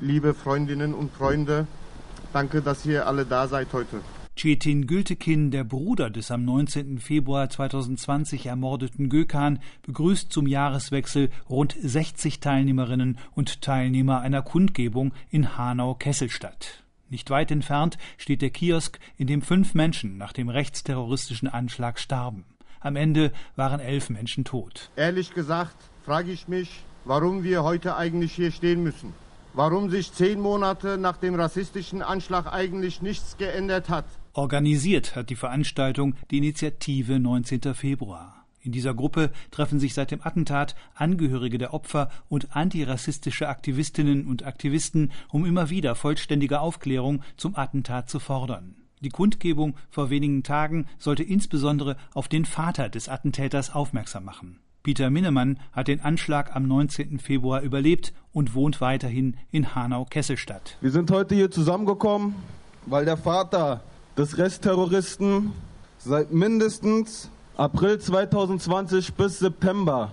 liebe Freundinnen und Freunde, danke, dass ihr alle da seid heute. Çetin Gültekin, der Bruder des am 19. Februar 2020 ermordeten Gökhan, begrüßt zum Jahreswechsel rund 60 Teilnehmerinnen und Teilnehmer einer Kundgebung in Hanau-Kesselstadt. Nicht weit entfernt steht der Kiosk, in dem 5 Menschen nach dem rechtsterroristischen Anschlag starben. Am Ende waren 11 Menschen tot. Ehrlich gesagt frage ich mich, warum wir heute eigentlich hier stehen müssen. Warum sich 10 Monate nach dem rassistischen Anschlag eigentlich nichts geändert hat. Organisiert hat die Veranstaltung die Initiative 19. Februar. In dieser Gruppe treffen sich seit dem Attentat Angehörige der Opfer und antirassistische Aktivistinnen und Aktivisten, um immer wieder vollständige Aufklärung zum Attentat zu fordern. Die Kundgebung vor wenigen Tagen sollte insbesondere auf den Vater des Attentäters aufmerksam machen. Peter Minnemann hat den Anschlag am 19. Februar überlebt und wohnt weiterhin in Hanau-Kesselstadt. Wir sind heute hier zusammengekommen, weil der Vater des Restterroristen seit mindestens April 2020 bis September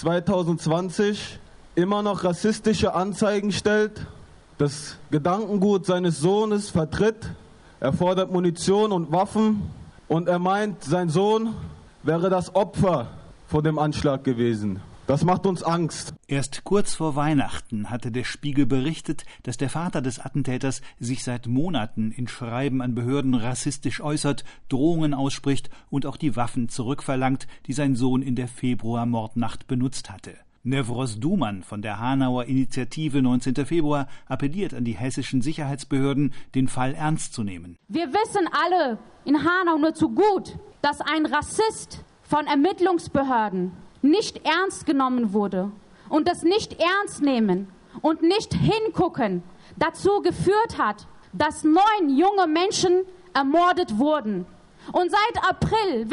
2020 immer noch rassistische Anzeigen stellt, das Gedankengut seines Sohnes vertritt. Er fordert Munition und Waffen und er meint, sein Sohn wäre das Opfer vor dem Anschlag gewesen. Das macht uns Angst. Erst kurz vor Weihnachten hatte der Spiegel berichtet, dass der Vater des Attentäters sich seit Monaten in Schreiben an Behörden rassistisch äußert, Drohungen ausspricht und auch die Waffen zurückverlangt, die sein Sohn in der Februarmordnacht benutzt hatte. Nevros Duman von der Hanauer Initiative 19. Februar appelliert an die hessischen Sicherheitsbehörden, den Fall ernst zu nehmen. Wir wissen alle in Hanau nur zu gut, dass ein Rassist von Ermittlungsbehörden nicht ernst genommen wurde und das Nicht-Ernst-Nehmen und nicht hingucken dazu geführt hat, dass 9 junge Menschen ermordet wurden. Und seit April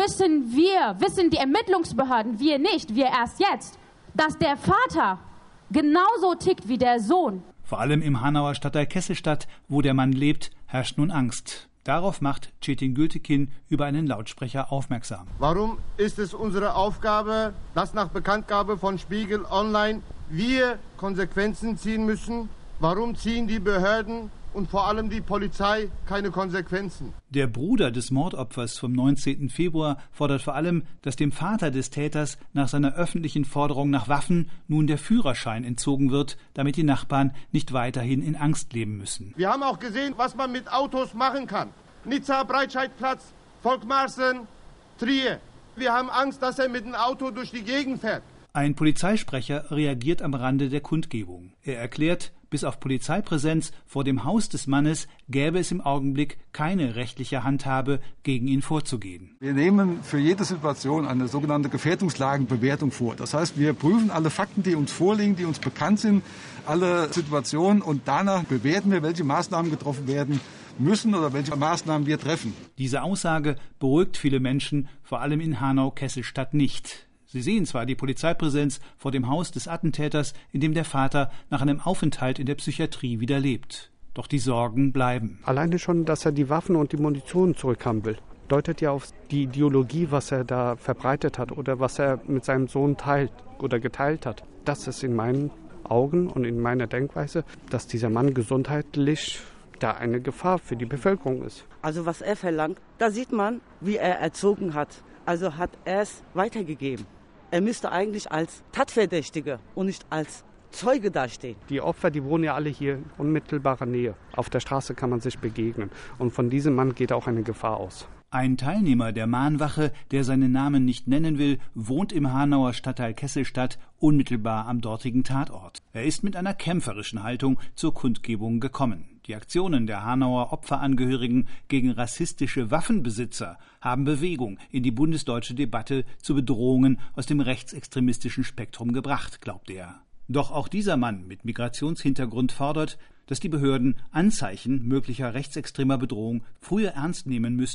wissen die Ermittlungsbehörden, wir nicht, wir erst jetzt, dass der Vater genauso tickt wie der Sohn. Vor allem im Hanauer Stadtteil Kesselstadt, wo der Mann lebt, herrscht nun Angst. Darauf macht Çetin Gültekin über einen Lautsprecher aufmerksam. Warum ist es unsere Aufgabe, dass nach Bekanntgabe von Spiegel Online wir Konsequenzen ziehen müssen? Warum ziehen die Behörden und vor allem die Polizei keine Konsequenzen? Der Bruder des Mordopfers vom 19. Februar fordert vor allem, dass dem Vater des Täters nach seiner öffentlichen Forderung nach Waffen nun der Führerschein entzogen wird, damit die Nachbarn nicht weiterhin in Angst leben müssen. Wir haben auch gesehen, was man mit Autos machen kann. Nizza, Breitscheidplatz, Volkmarsen, Trier. Wir haben Angst, dass er mit dem Auto durch die Gegend fährt. Ein Polizeisprecher reagiert am Rande der Kundgebung. Er erklärt, bis auf Polizeipräsenz vor dem Haus des Mannes gäbe es im Augenblick keine rechtliche Handhabe, gegen ihn vorzugehen. Wir nehmen für jede Situation eine sogenannte Gefährdungslagenbewertung vor. Das heißt, wir prüfen alle Fakten, die uns vorliegen, die uns bekannt sind, alle Situationen und danach bewerten wir, welche Maßnahmen getroffen werden müssen oder welche Maßnahmen wir treffen. Diese Aussage beruhigt viele Menschen, vor allem in Hanau-Kesselstadt nicht. Sie sehen zwar die Polizeipräsenz vor dem Haus des Attentäters, in dem der Vater nach einem Aufenthalt in der Psychiatrie wieder lebt. Doch die Sorgen bleiben. Alleine schon, dass er die Waffen und die Munition zurückhaben will, deutet ja auf die Ideologie, was er da verbreitet hat oder was er mit seinem Sohn teilt oder geteilt hat. Das ist in meinen Augen und in meiner Denkweise, dass dieser Mann gesundheitlich da eine Gefahr für die Bevölkerung ist. Also was er verlangt, da sieht man, wie er erzogen hat. Also hat er es weitergegeben. Er müsste eigentlich als Tatverdächtiger und nicht als Zeuge dastehen. Die Opfer, die wohnen ja alle hier in unmittelbarer Nähe. Auf der Straße kann man sich begegnen. Und von diesem Mann geht auch eine Gefahr aus. Ein Teilnehmer der Mahnwache, der seinen Namen nicht nennen will, wohnt im Hanauer Stadtteil Kesselstadt unmittelbar am dortigen Tatort. Er ist mit einer kämpferischen Haltung zur Kundgebung gekommen. Die Aktionen der Hanauer Opferangehörigen gegen rassistische Waffenbesitzer haben Bewegung in die bundesdeutsche Debatte zu Bedrohungen aus dem rechtsextremistischen Spektrum gebracht, glaubt er. Doch auch dieser Mann mit Migrationshintergrund fordert, dass die Behörden Anzeichen möglicher rechtsextremer Bedrohung früher ernst nehmen müssten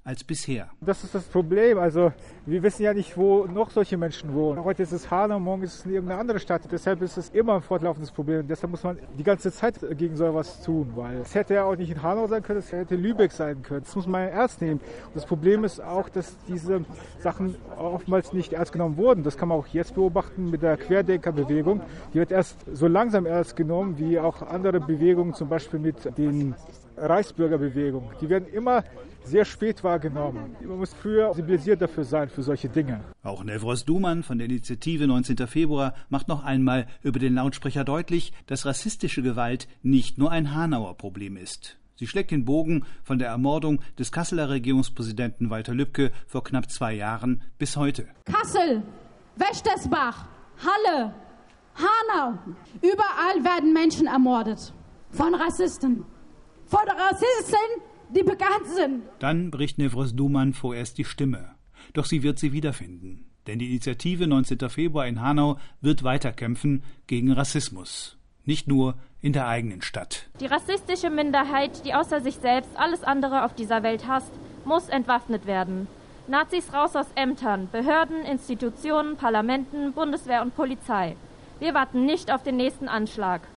als bisher. Das ist das Problem. Also wir wissen ja nicht, wo noch solche Menschen wohnen. Heute ist es Hanau, morgen ist es irgendeine andere Stadt. Deshalb ist es immer ein fortlaufendes Problem. Deshalb muss man die ganze Zeit gegen so etwas tun, weil es hätte ja auch nicht in Hanau sein können, es hätte Lübeck sein können. Das muss man ernst nehmen. Und das Problem ist auch, dass diese Sachen oftmals nicht ernst genommen wurden. Das kann man auch jetzt beobachten mit der Querdenkerbewegung. Die wird erst so langsam ernst genommen, wie auch andere Bewegungen, zum Beispiel mit den Reichsbürgerbewegungen. Die werden immer sehr spät wahrgenommen. Man muss früher sensibilisiert dafür sein, für solche Dinge. Auch Nevros Duman von der Initiative 19. Februar macht noch einmal über den Lautsprecher deutlich, dass rassistische Gewalt nicht nur ein Hanauer Problem ist. Sie schlägt den Bogen von der Ermordung des Kasseler Regierungspräsidenten Walter Lübcke vor knapp 2 Jahren bis heute. Kassel, Wächtersbach, Halle, Hanau. Überall werden Menschen ermordet. Von Rassisten. Von Rassisten, die bekannt sind. Dann bricht Nevros Duman vorerst die Stimme. Doch sie wird sie wiederfinden. Denn die Initiative 19. Februar in Hanau wird weiterkämpfen gegen Rassismus. Nicht nur in der eigenen Stadt. Die rassistische Minderheit, die außer sich selbst alles andere auf dieser Welt hasst, muss entwaffnet werden. Nazis raus aus Ämtern, Behörden, Institutionen, Parlamenten, Bundeswehr und Polizei. Wir warten nicht auf den nächsten Anschlag.